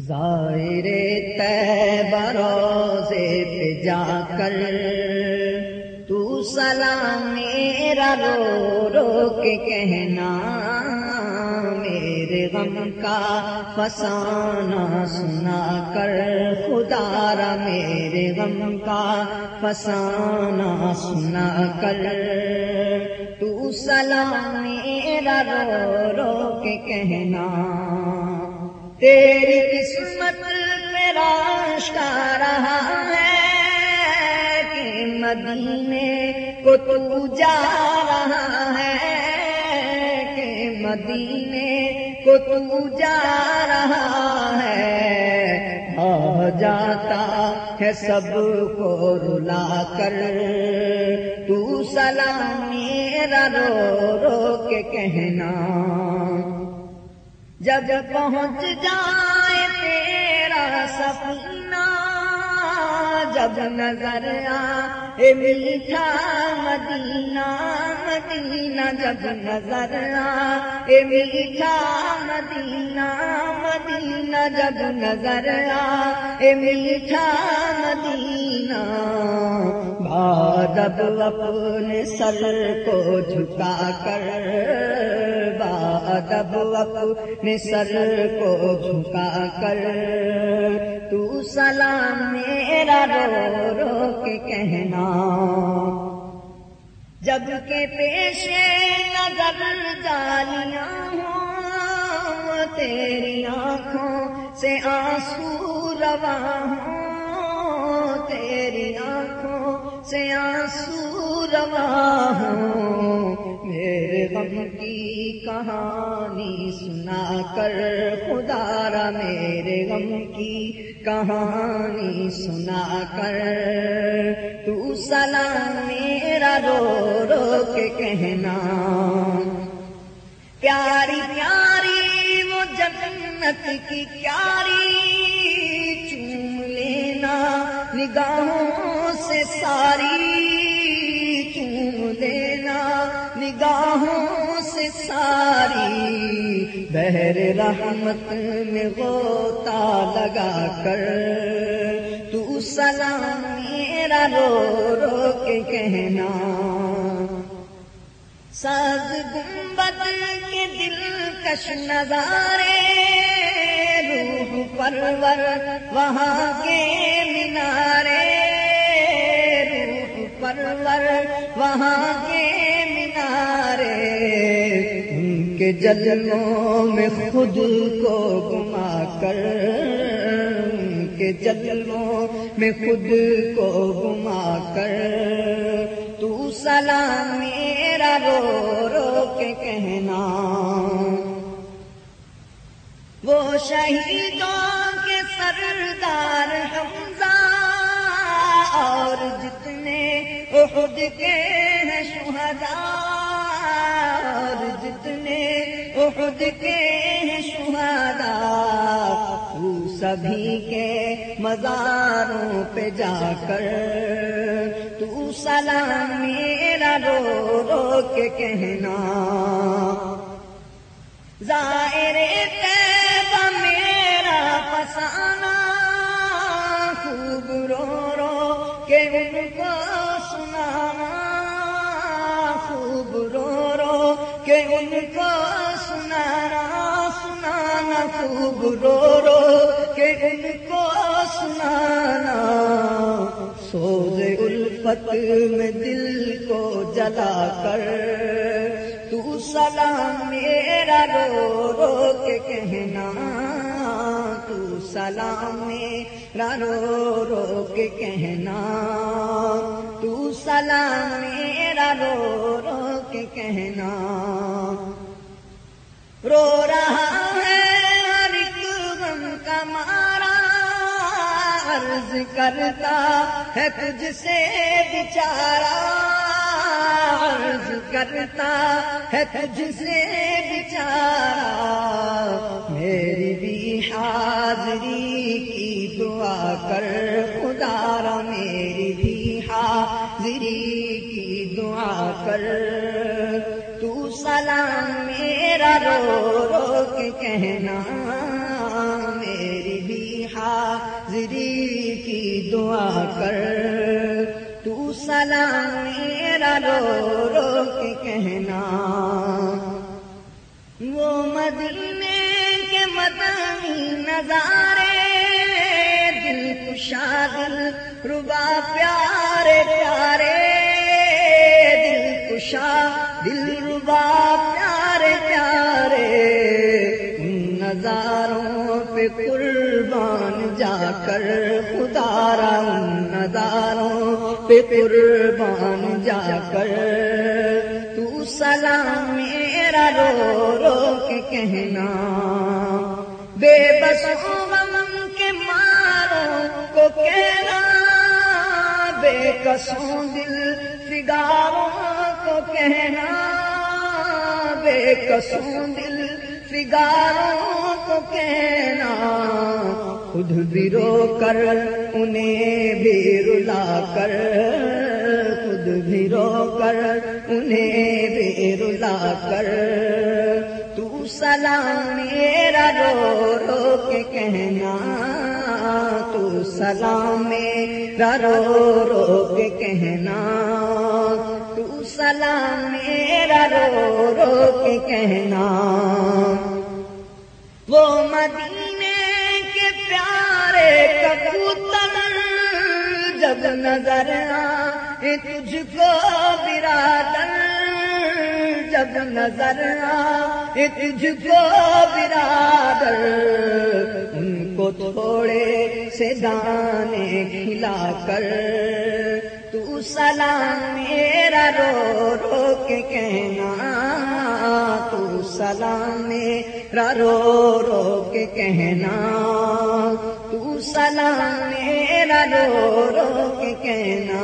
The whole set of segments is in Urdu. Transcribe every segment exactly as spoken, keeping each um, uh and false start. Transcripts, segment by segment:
زائر طیبہ روضے پہ جا کر تو سلام میرا رو رو کے کہنا، میرے غم کا فسانہ سنا کر خدا را، میرے غم کا فسانہ سنا کر تو سلام میرا رو رو کے کہنا، تیری قسمت پہ راشتا رہا ہے کہ مدینے کو تو جا رہا ہے، کہ مدینے کو تو جا رہا ہے، آ جاتا ہے سب کو رلا کر تو سلام میرا رو رو کے کہنا، جب پہنچ جائے تیرا سفینہ، جب نظر آئے میٹھا مدینہ، مدینہ جب نظر آئے میٹھا مدینہ، مدینہ جب نظر آئے میٹھا مدینہ، بادب اپنے سر کو جھکا کر، بادب اپنے سر کو جھکا کر تو سلام میرا رو رو کے کہنا، جب کہ پیش نظر جالیاں ہوں، تیری آنکھوں سے آنسو رواں ہوں، تیری آنکھوں سے آنسو رواں ہوں، میرے غم کی کہانی سنا کر خدا را، میرے غم کی کہانی سنا کر تو سلام میرا رو رو کے کہنا، پیاری پیاری وہ جنت کی پیاری چوم لینا نگاہوں سے ساری، چوم لینا نگاہوں سے ساری، بحر رحمت میں غوطہ لگا کر تو سلام میرا رو رو کے کہنا، ساز گنبد کے دلکش نظارے، روح پرور وہاں کے مینارے، روح پرور وہاں کے مینارے، ان کے جلووں میں خود کو گما کر، ان کے جلووں میں خود کو گما کر تو سلام میرا رو رو کے کہنا، وہ شہیدوں کے سردار حمزہ اور جتنے احد کے ہیں شہداء، اور جتنے احد کے ہیں شہداء، تو سبھی کے مزاروں پہ جا کر تو سلام میرا رو رو کے کہنا، زائر طیبہ میرا فسانہ خوب رو رو کے ان کو سنانا، خوب رو رو کہ ان کو سنانا، سنانا خوب رو رو کہ ان کو سنانا، سوز الفت میں دل کو جلا کر تو سلام میرا رو رو کے کہنا، تو سلام میرا رو رو کے کہنا، تو سلام میرا رو رو کے کہنا، رو رہا ہے ہر ایک غم کا مارا، عرض کرتا ہے تجھ سے بیچارہ، عرض کرتا ہے تجھ سے بیچارہ، میری بھی حاضری کی دعا کر خدا را، میری بھی حاضری کی دعا کر تو سلام میرا رو رو کے کہنا، میری بھی حاضری کی دعا کر، تو سلام میرا رو رو کے کہنا۔ وہ مدینے کے مدنی نظارے دل کشا دل ربا پیارے پیارے، دل کشا دل ربا پیارے پیارے، ان نظاروں پہ قربان جا کر خدا را، ان نظاروں پہ قربان جا کر، تو سلام میرا رو رو کے کہنا۔ بے بس غم کے ماروں کو کہنا، بے کسوں دل فگاروں کو کہنا، بے کسوں دل فگاروں کو کہنا، خود بھی رو کر انہیں بھی رلا کر، خود بھی رو کر انہیں بھی رلا کر، تو سلام میرا رو رو کے کہنا، تو سلام میرا رو رو کے کہنا، تو سلام میرا رو رو کے کہنا۔ وہ مدینے کے پیارے کبوتر جب نظر آئے تجھ کو برادر، جب نظر آئے تجھ کو برادر، ان کو تھوڑے سے دانے کھلا کر، تو سلام میرا رو رو کے کہنا، تو سلام میرا رو رو کے کہنا، تو سلام میرا رو رو کے کہنا۔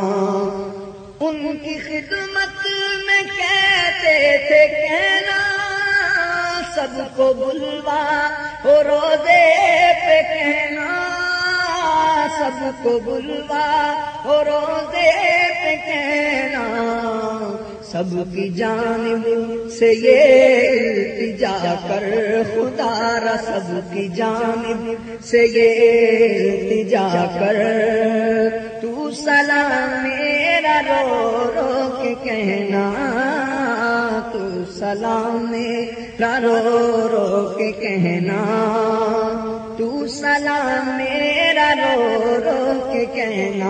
ان کی خدمت میں کہتے تھے کہنا، سب کو بلوا ہو روزے پہ کہنا، سب کو بلوا ہو روزے پہ کہنا، سب کی جانب سے یہ التجا کر خدا را، سب کی جانب سے یہ التجا کر، تو سلام میرا رو رو کے کہنا، تو سلام میرا رو رو کے کہنا، تو سلام میرا رو رو کے کہنا۔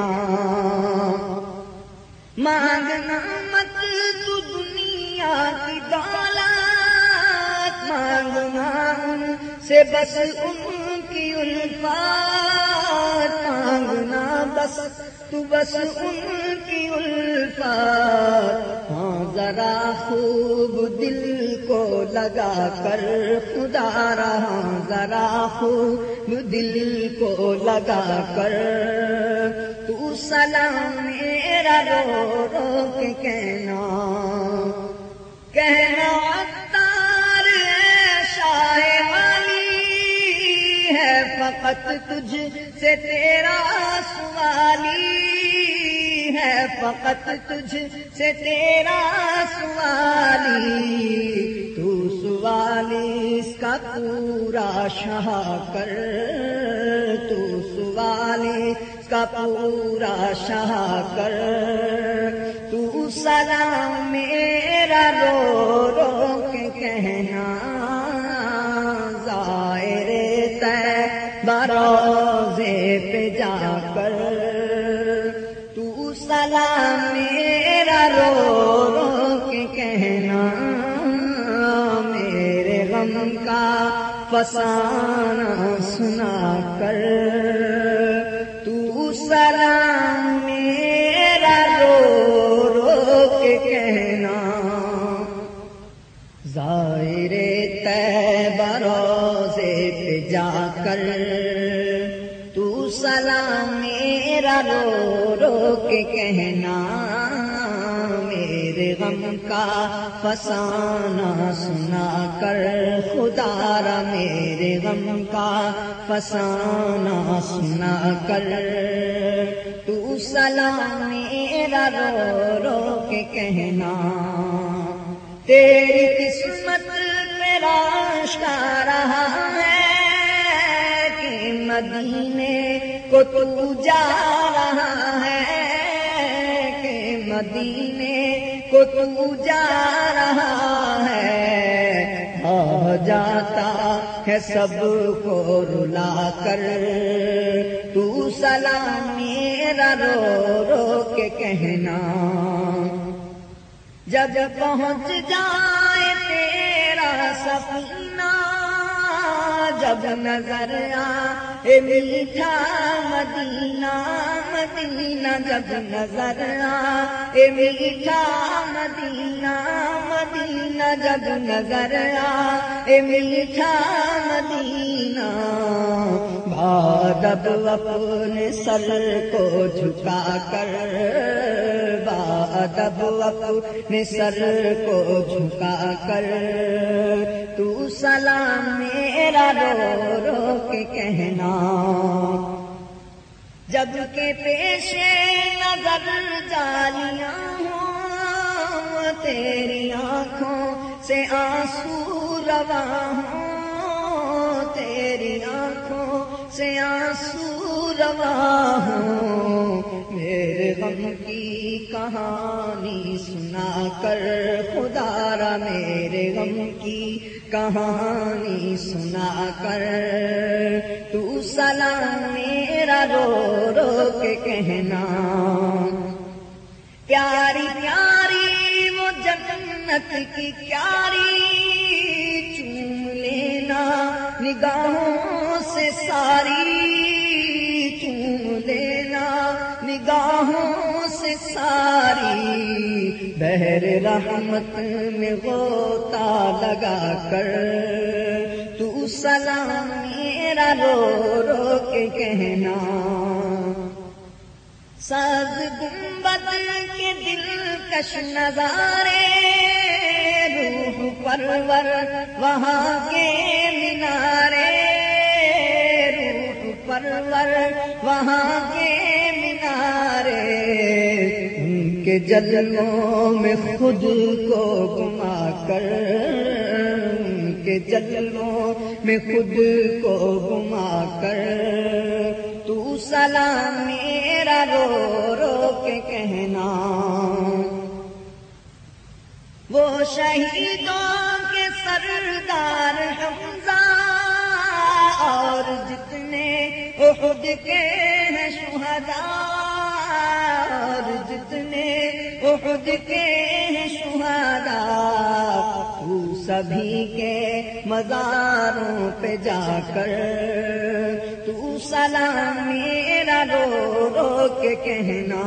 مانگنا مت تو دنیا کی دولت، مانگنا ان سے بس ان کی الفات، مانگنا بس تو بس ان کی الفات، ہاں ذرا خوب دل کو لگا کر خدا رہا، ذرا خوب دل کو لگا کر، تو سلام میرا رو رو کے کہنا، کہنا عطار ہے شاہ علی ہے فقط تجھ سے تیرا سوالی ہے، فقط تجھ سے تیرا سوالی، تو سوالی اس کا پورا شاہ کر، تو سوالی اس کا پورا شاہ کر، تو سلام میرا رو رو کے کہنا، زائر طیبہ روضے پہ جا کر، تو سلام میرا رو رو کے کہنا، میرے غم کا فسانہ سنا کر، تو سلام میرا رو رو کے کہنا، زائر طیبہ روضے پہ جا کر، تو سلام میرا رو رو کے کہنا، میرے غم کا فسانہ سنا کر خدا را، میرے غم کا فسانہ سنا کر، تو سلام میرا رو رو کے کہنا، تیری قسمت میرا آشکارا ہے کہ مدینے کو تو جا رہا ہے کہ مدینے کو تو جا رہا ہے، آ جاتا ہے سب کو رلا کر تو سلام میرا رو رو کے کہنا، جب پہنچ جائے تیرا سفینہ، جب نظر آئے میٹھا مدینہ مدینہ، جب نظر آئے میٹھا مدینہ مدینہ، جب نظر آئے میٹھا مدینہ، بادب اپنے سر کو جھکا کر، بادب اپنے سر کو جھکا کر تو سلام میرا رو رو کے کہنا، جب کہ پیش نظر جالیاں ہوں، تیری آنکھوں سے آنسو رواں ہوں، تیری آنکھوں سے آنسو رواں ہوں، میرے غم کی کہانی سنا کر خدا را، میرے غم کی کہانی سنا کر تو سلام میرا رو رو کے کہنا، پیاری پیاری وہ جنت کی پیاری، چوم لینا نگاہوں سے ساری، چوم لینا نگاہوں سے ساری، بحر رحمت میں غوطہ لگا کر تو سلام میرا رو رو کے کہنا، ساز گنبد کے دلکش نظارے، روح پرور وہاں کے مینارے، روح پرور وہاں کے مینارے، ان کے جلووں میں خود کو گما کر، ان کے جلووں میں خود کو گما کر تو سلام میرا رو رو کے کہنا، وہ شہیدوں کے سردار حمزہ اور جتنے احد کے ہیں شہداء، اور جتنے احد کے ہیں شہداء، تو سبھی کے مزاروں پہ جا کر تو سلام میرا رو رو کے کہنا،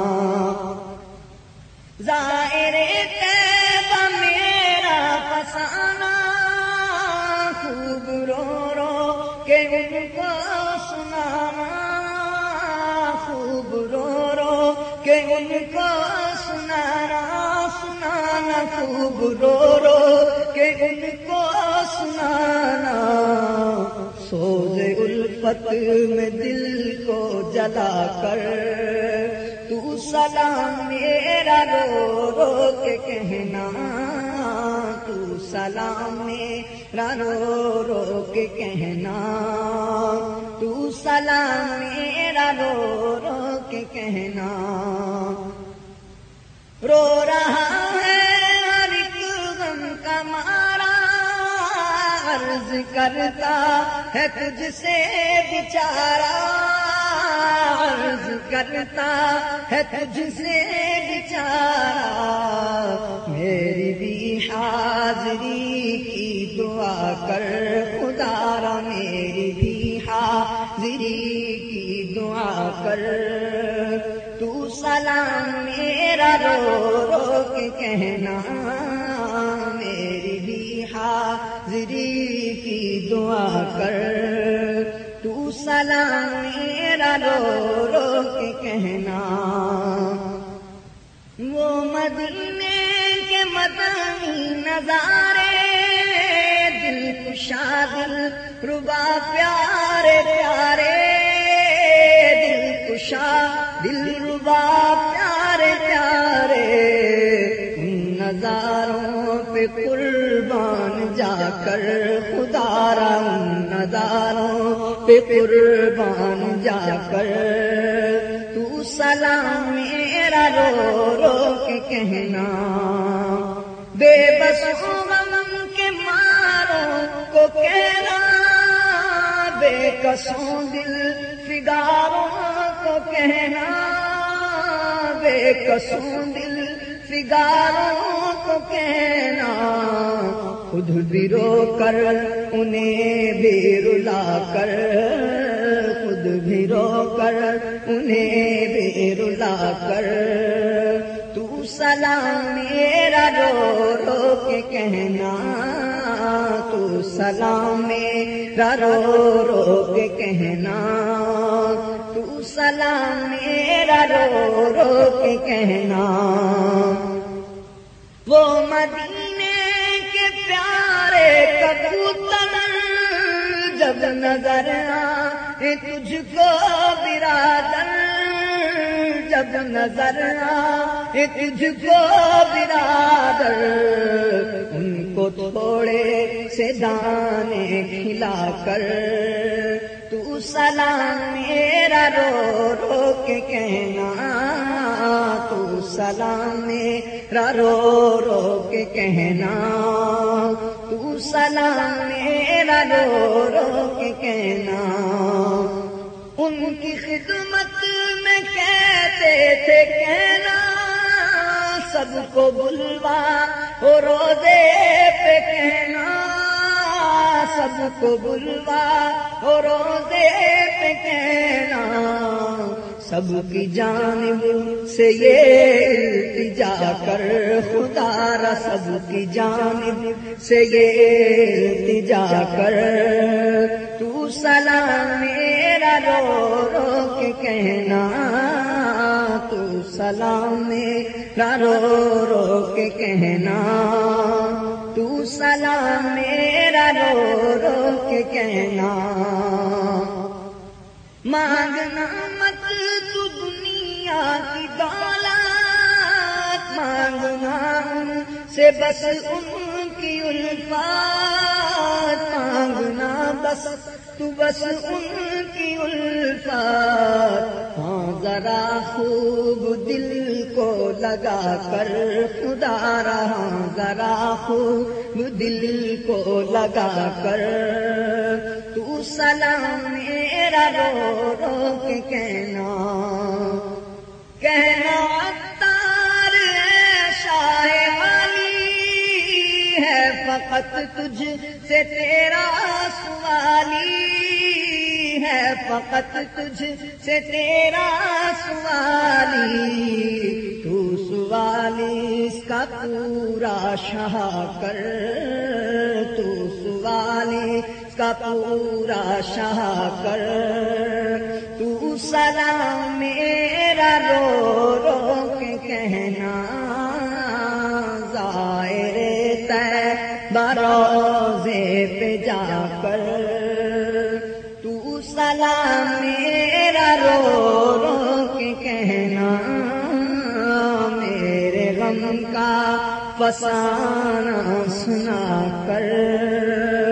زائر طیبہ میرا فسانہ، خوب رو رو کے ان کو سنانا، خوب رو رو کے ان کو سنانا سنانا، خوب رو رو کے ان کو سنانا، سوز الفت میں دل کو جلا کر تو سلام میرا رو رو کے کہنا، تو سلام میرا رو رو کے کہنا، تو سلام میرا رو رو کے کہنا، رو رہا ہے ہر ایک غم کا مارا، عرض کرتا ہے تجھ سے بیچارہ، عرض کرتا ہے تجھ سے بیچارہ، میری بھی حاضری کی دعا کر خدا را، میری بھی حاضری کی دعا کر تو سلام میرا رو رو کے کہنا، میری بھی حاضری کی دعا کر تو سلام میرا رو رو کے کہنا، وہ مدینے کے مدنی نظارے، دل کشا دل ربا پیارے پیارے، دل کشا دل ربا پیارے پیارے، ان نظاروں پہ قربان جا کر خدا را، ان نظاروں پہ قربان جا کر تو سلام میرا رو رو کے کہنا، بے بس غم کے ماروں کو کہنا، بے قصوں دل فگاروں کو کہنا، بے قصوں دل فگاروں کو کہنا، خود بھی رو کر انہیں بھی رلا کر، خود بھی رو کر انہیں بھی رلا کر تو سلام میرا رو رو کے کہنا، تو سلام میرا رو رو کے کہنا، تو سلام میرا رو رو کے کہنا۔ وہ مدینے کے پیارے کبوتر جب نظر آئے تجھ کو برادر، جب نظر آئے تجھ کو برادر، ان کو تھوڑے سے دانے کھلا کر تو سلام میرا رو رو کے کہنا، تو سلام میرا رو رو کے کہنا، تو سلام میرا رو رو کے کہنا۔ ان کی خدمت میں کہتے تھے کہنا، سب کو بلوا ہو روزے پہ کہنا، سب کو بلوا ہو روزے پہ کہنا، سب کی جانب سے یہ التجا کر خدا را، سب کی جانب سے یہ التجا کر تو سلام میرا رو رو کے کہنا، تو سلام میرا رو رو کے کہنا، تو سلام میرا رو رو کے کہنا۔ مانگنا مت تو دنیا کی دولت، مانگنا ان سے بس ان کی الفات، مانگنا بس تو بس ان کی الفات، ہاں ذرا خوب دل کو لگا کر خدا رہا، ذرا خوب دل کو لگا کر تو سلام میرا رو رو کے کہنا، کہنا عطار ہے شاہ علی ہے فقط تجھ سے تیرا سوالی ہے، فقط تجھ سے تیرا سوالی، تو سوالی اس کا پورا شاہ کر، تو سوالی اس کا پورا شاہ کر تو سلام میرا رو رو کے کہنا، زائر طیبہ روضے پہ جا کر تو سلام میرا رو رو کے کہنا، میرے غم کا فسانہ سنا کر